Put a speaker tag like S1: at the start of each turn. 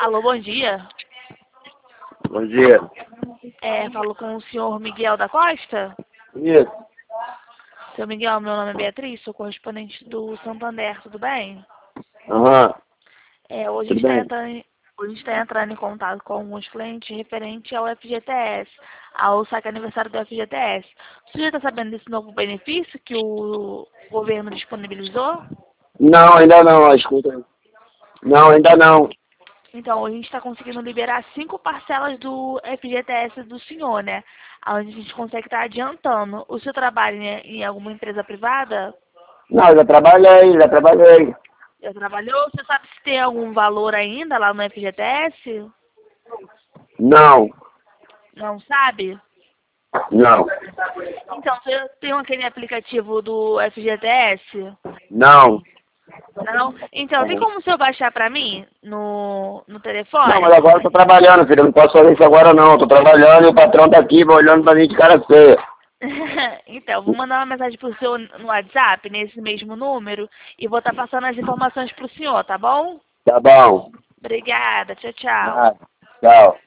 S1: Alô, bom dia.
S2: Bom dia.
S1: Falo com o senhor Miguel da Costa?
S2: Isso.
S1: Seu Miguel, meu nome é Beatriz, sou correspondente do Santander, tudo bem?
S2: Aham.
S1: Hoje
S2: Tudo bem?
S1: a gente está entrando em contato com alguns clientes referente ao FGTS, ao saque aniversário do FGTS. Você já está sabendo desse novo benefício que o governo disponibilizou?
S2: Não, ainda não. Escuta aí. Não, ainda não.
S1: Então, a gente está conseguindo liberar 5 parcelas do FGTS do senhor, né? Onde a gente consegue estar adiantando. O senhor trabalha em alguma empresa privada?
S2: Não, já trabalhei.
S1: Já trabalhou? Você sabe se tem algum valor ainda lá no FGTS?
S2: Não,
S1: Não sabe?
S2: não,
S1: Então, você tem aquele aplicativo do FGTS?
S2: não.
S1: Não? Então, tem como o senhor baixar pra mim no
S2: Não,
S1: telefone?
S2: mas agora eu tô trabalhando, filho. Eu não posso fazer isso agora não. Eu tô trabalhando e o patrão tá aqui olhando pra mim de cara feia.
S1: Então, vou mandar uma mensagem pro senhor no WhatsApp, nesse mesmo número, e vou estar passando as informações pro senhor, tá bom?
S2: Tá bom.
S1: Obrigada, tchau, tchau.
S2: Nada. Tchau.